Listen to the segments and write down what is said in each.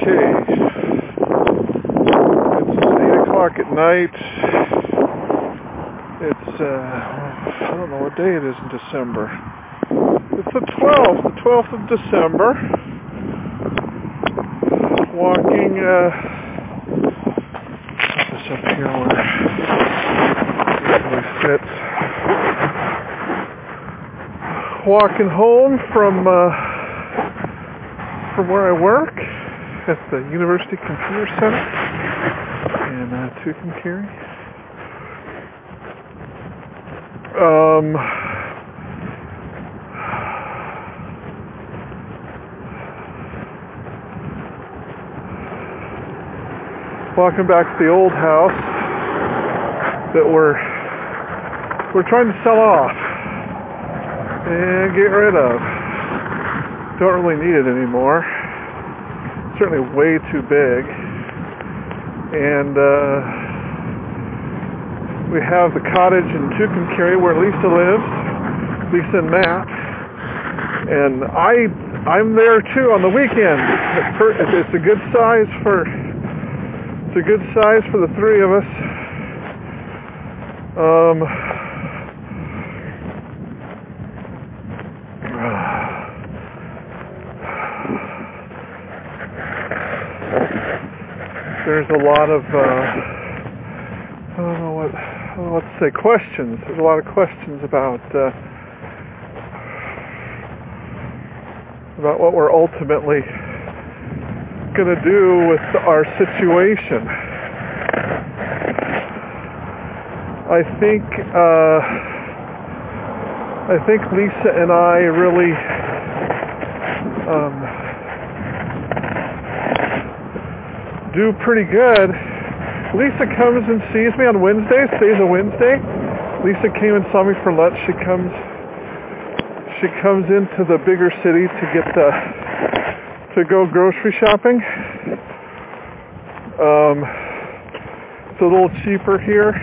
It's 8 o'clock at night. It's, I don't know what day it is in December. It's the 12th of December. Walking, put this up here where it really fits. Walking home from where I work at the University Computer Center in Tucumcari. Walking back to the old house that we're trying to sell off and get rid of. Don't really need it anymore. Certainly way too big. And we have the cottage in Tucumcari where Lisa lives, Lisa and Matt. And I'm there too on the weekend. It's a good size for the three of us. There's a lot of, I don't know what to say, questions. There's a lot of questions about what we're ultimately going to do with our situation. I think Lisa and I really do pretty good. Lisa comes and sees me on Wednesday, stays a Wednesday. Lisa came and saw me for lunch. She comes into the bigger city to go grocery shopping. It's a little cheaper here.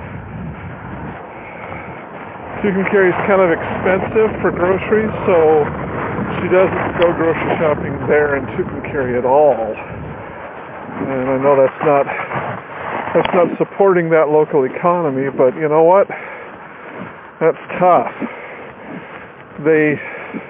Tucumcari is kind of expensive for groceries, so she doesn't go grocery shopping there in Tucumcari at all. And I know that's not supporting that local economy, but you know what? That's tough. They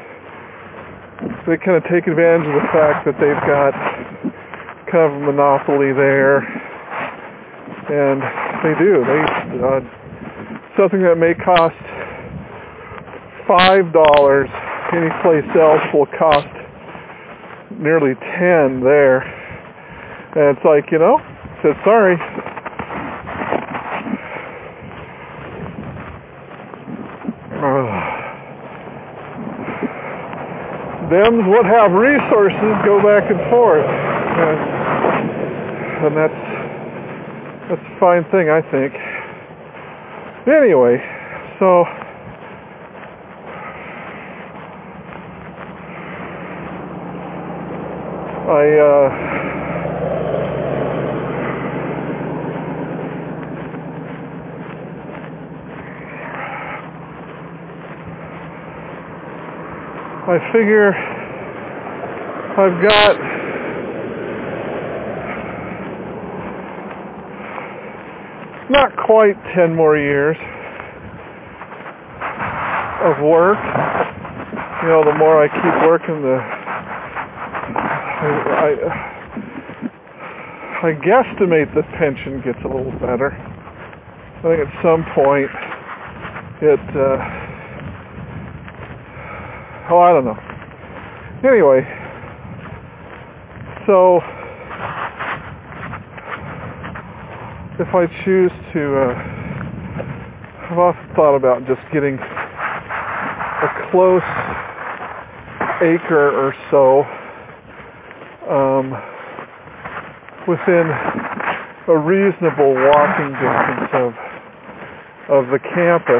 kind of take advantage of the fact that they've got kind of a monopoly there, and they do. Something that may cost $5 any place else will cost nearly $10 there. And it's like, said sorry. Them what have resources go back and forth. And that's a fine thing, I think. Anyway, so I figure I've got not quite 10 more years of work. The more I keep working, I guesstimate the pension gets a little better. I think at some point I don't know. Anyway, so if I choose to, I've often thought about just getting a close acre or so within a reasonable walking distance of the campus.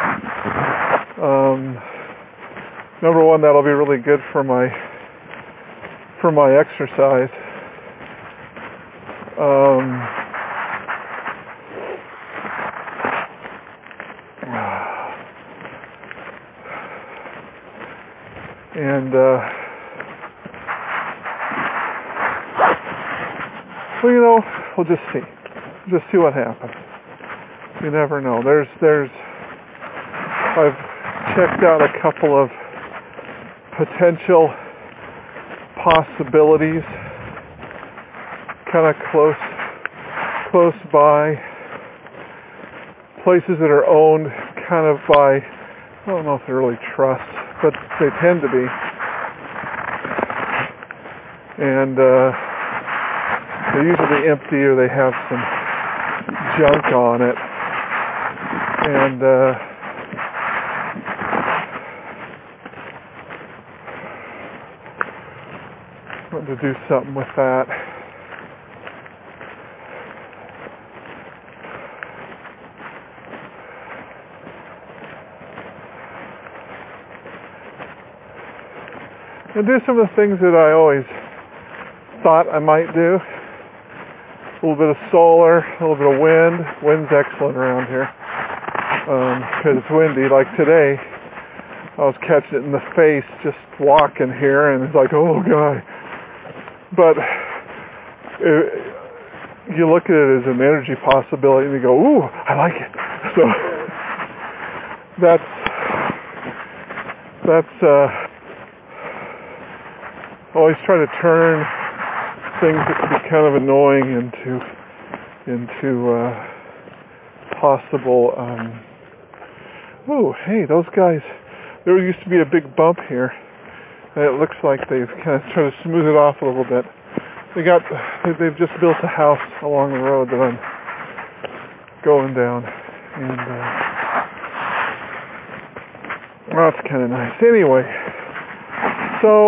Number one, that'll be really good for my exercise. And Well, we'll just see. Just see what happens. You never know. I've checked out a couple of potential possibilities kind of close by, places that are owned kind of by, I don't know if they're really trusts, but they tend to be. And they're usually empty or they have some junk on it. And I want to do something with that. And do some of the things that I always thought I might do. A little bit of solar, a little bit of wind. Wind's excellent around here because it's windy. Like today, I was catching it in the face just walking here, and it's like, oh, God. But you look at it as an energy possibility, and you go, ooh, I like it. So that's always try to turn things that could be kind of annoying into possible. Oh, hey, those guys. There used to be a big bump here, and it looks like they've kind of tried to smooth it off a little bit. They've just built a house along the road that I'm going down, and well, that's kind of nice. Anyway, so.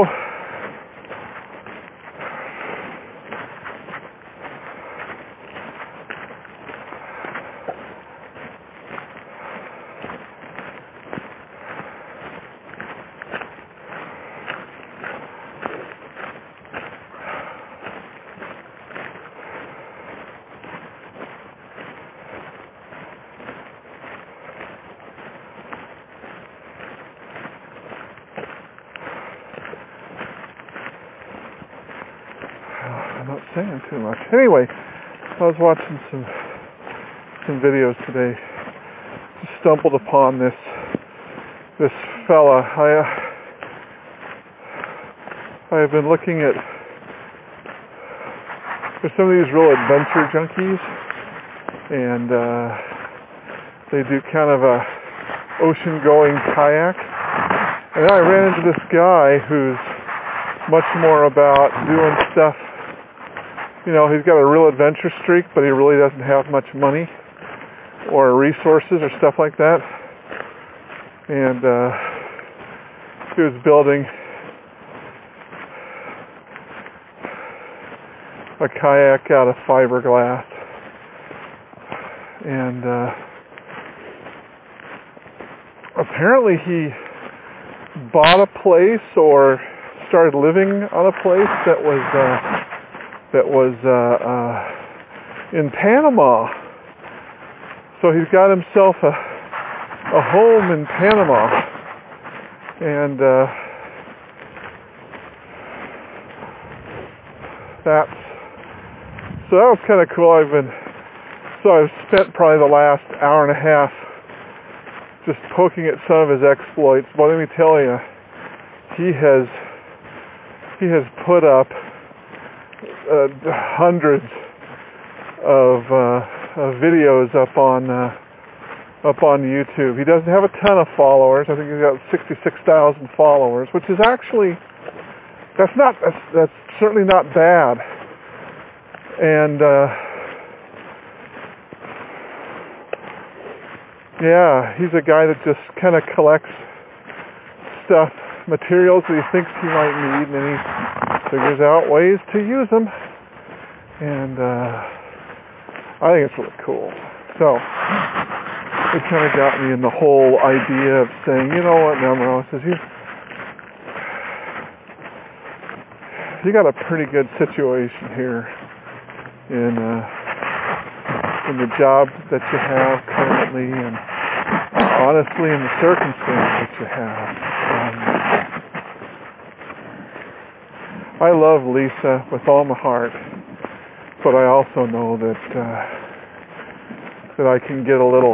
Not saying too much. Anyway, I was watching some videos today. Just stumbled upon this fella. I have been looking at. There's some of these real adventure junkies, and they do kind of a ocean-going kayak. And I ran into this guy who's much more about doing stuff. He's got a real adventure streak, but he really doesn't have much money or resources or stuff like that. And he was building a kayak out of fiberglass. And apparently he bought a place or started living on a place that was in Panama. So he's got himself a home in Panama, and that was kind of cool. I've spent probably the last hour and a half just poking at some of his exploits. But let me tell you, he has put up hundreds of videos up on YouTube. He doesn't have a ton of followers. I think he's got 66,000 followers, which is actually that's certainly not bad. And yeah, he's a guy that just kind of collects materials that he thinks he might need, and then he figures out ways to use them. And I think it's really cool. So it kind of got me in the whole idea of saying, you know what, Nemro says, you got a pretty good situation here in the job that you have currently, and honestly in the circumstance that you have. I love Lisa with all my heart, but I also know that I can get a little,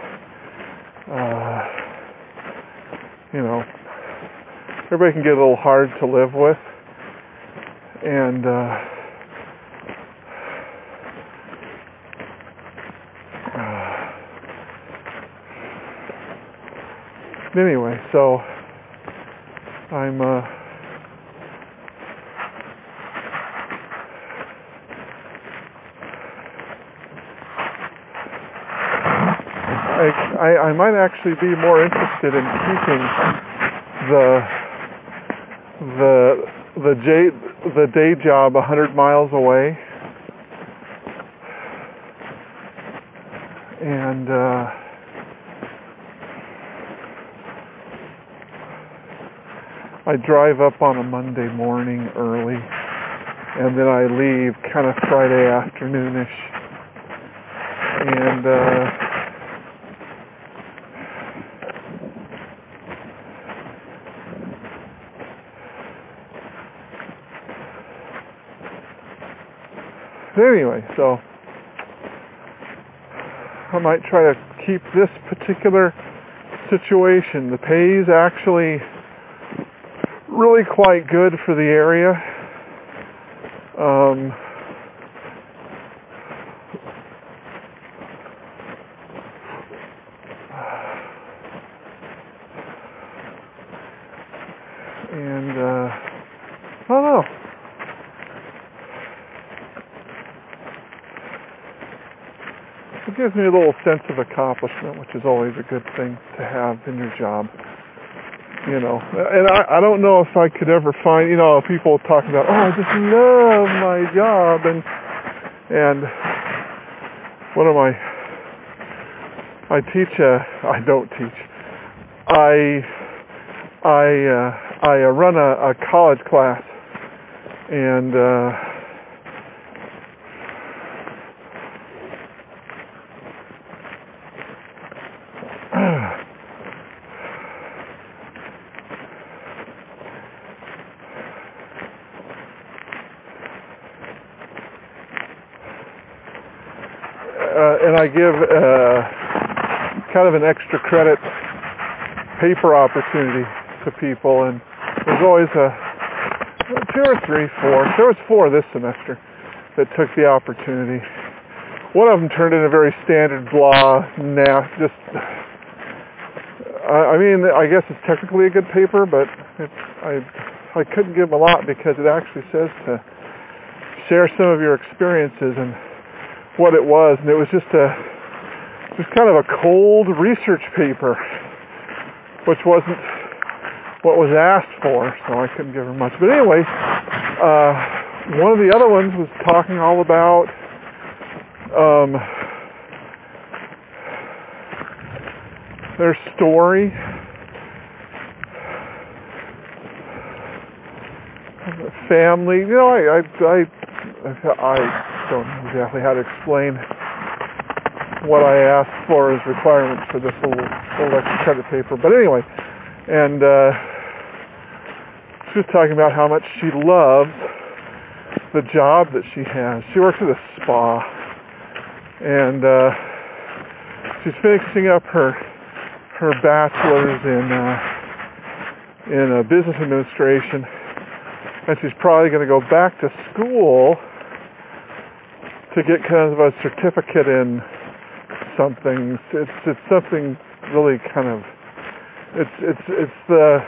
everybody can get a little hard to live with, and anyway, so I'm I might actually be more interested in keeping the day job 100 miles away, and I drive up on a Monday morning early, and then I leave kind of Friday afternoonish, and anyway, so I might try to keep this particular situation. The pay is actually really quite good for the area. And I don't know. It gives me a little sense of accomplishment, which is always a good thing to have in your job. And I don't know if I could ever find, people talking about, I just love my job, and what am I teach, I don't teach, I run a college class, and and I give kind of an extra credit paper opportunity to people, and there's always 2 or 3, 4. There was 4 this semester that took the opportunity. One of them turned in a very standard blah, I guess it's technically a good paper, but I couldn't give them a lot because it actually says to share some of your experiences and what it was, and it was just kind of a cold research paper, which wasn't what was asked for, so I couldn't give her much. But anyway, one of the other ones was talking all about their story, family. I don't know exactly how to explain what I asked for as requirements for this little extra credit paper. But anyway, and she was talking about how much she loves the job that she has. She works at a spa, and she's finishing up her bachelor's in business administration, and she's probably going to go back to school to get kind of a certificate in something. It's something really kind of, it's the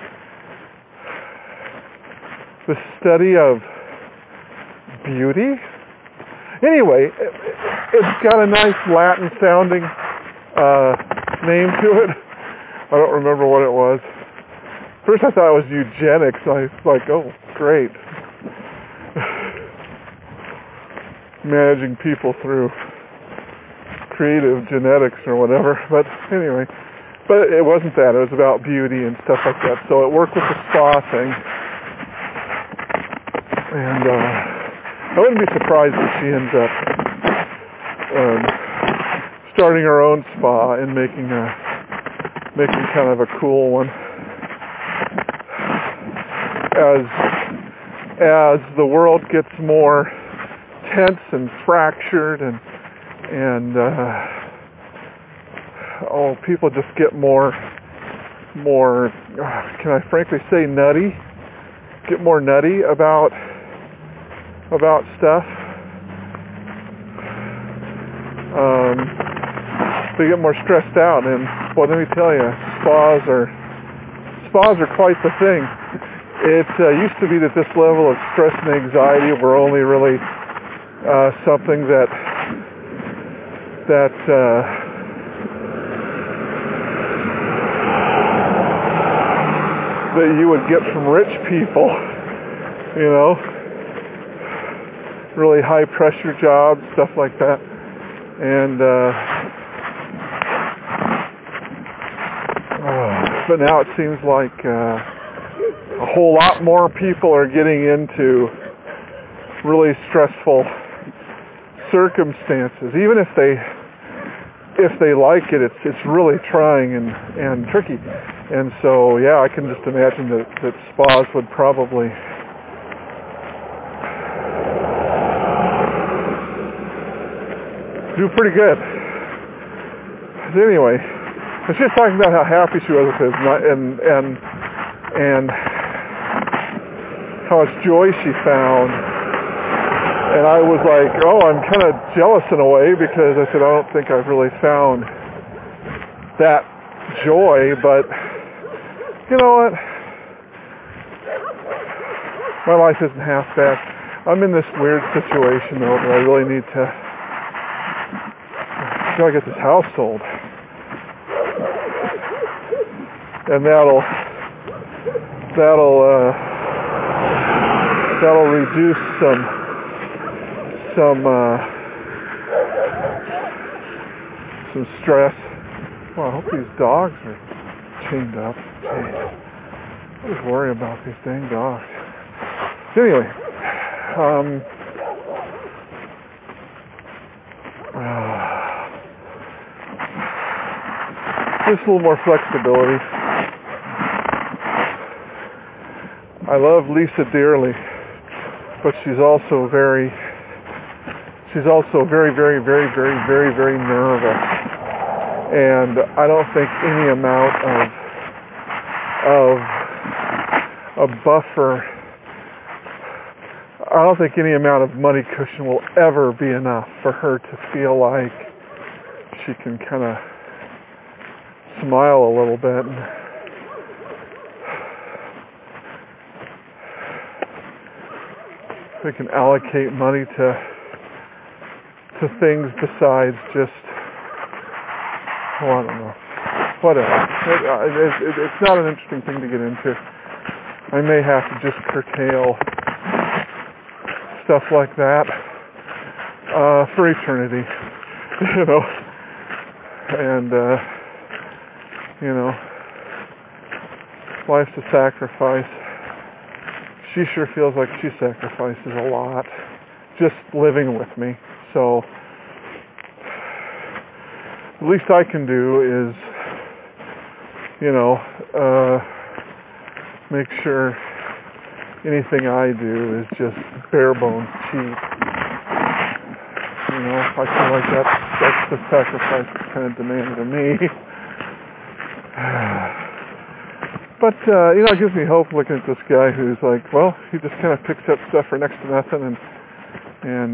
study of beauty. Anyway, it's got a nice Latin sounding name to it. I don't remember what it was. First I thought it was eugenics. I was like, oh, great. Managing people through creative genetics or whatever. But anyway, but it wasn't that. It was about beauty and stuff like that. So it worked with the spa thing. And I wouldn't be surprised if she ends up starting her own spa and making kind of a cool one. As the world gets more tense and fractured, and people just get more, can I frankly say nutty? Get more nutty about stuff. They get more stressed out, and boy, let me tell you, spas are quite the thing. It used to be that this level of stress and anxiety were only really something that you would get from rich people, you know, really high pressure jobs, stuff like that. And but now it seems like a whole lot more people are getting into really stressful circumstances. Even if they like it, it's really trying and tricky. And so, yeah, I can just imagine that spas would probably do pretty good. But anyway, she was talking about how happy she was with him and how much joy she found. And I was like, oh, I'm kind of jealous in a way, because I said, I don't think I've really found that joy, but you know what? My life isn't half bad. I'm in this weird situation, though, that I really need to get this house sold. And that'll reduce some stress. Well, I hope these dogs are chained up. Jeez. I always worry about these dang dogs. Anyway, just a little more flexibility. I love Lisa dearly, but she's also very, very, very, very, very, very, very nervous. And I don't think any amount of a buffer, I don't think any amount of money cushion will ever be enough for her to feel like she can kind of smile a little bit. We can allocate money to things besides just, I don't know, whatever. It's not an interesting thing to get into. I may have to just curtail stuff like that for eternity, you know. And life's a sacrifice. She sure feels like she sacrifices a lot just living with me. So the least I can do is, make sure anything I do is just bare bones cheap. I feel like that's the sacrifice that's kind of demanded of me. But, it gives me hope looking at this guy who's like, well, he just kind of picks up stuff for next to nothing and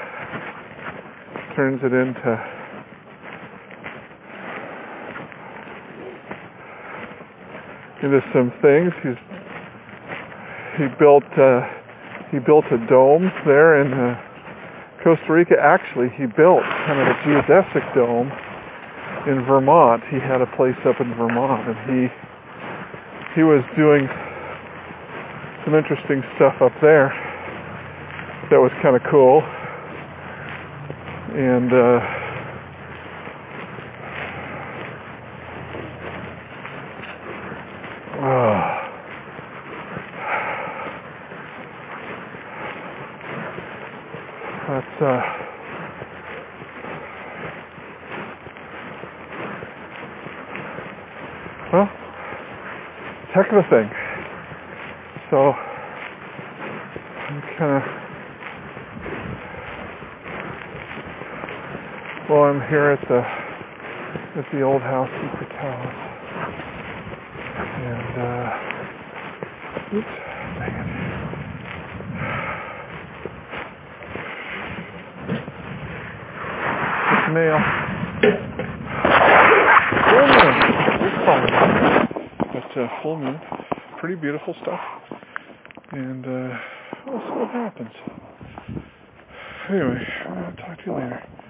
turns it into some things. He built a dome there in Costa Rica. Actually, he built kind of a geodesic dome in Vermont. He had a place up in Vermont, and he was doing some interesting stuff up there that was kind of cool. And well, heck of a thing. So I'm kind of Well, I'm here at the old house, Secret House, and oops, dang it. It's mail. Full moon. It's fine. But full moon, pretty beautiful stuff, and we'll see what happens. Anyway, I'll talk to you later.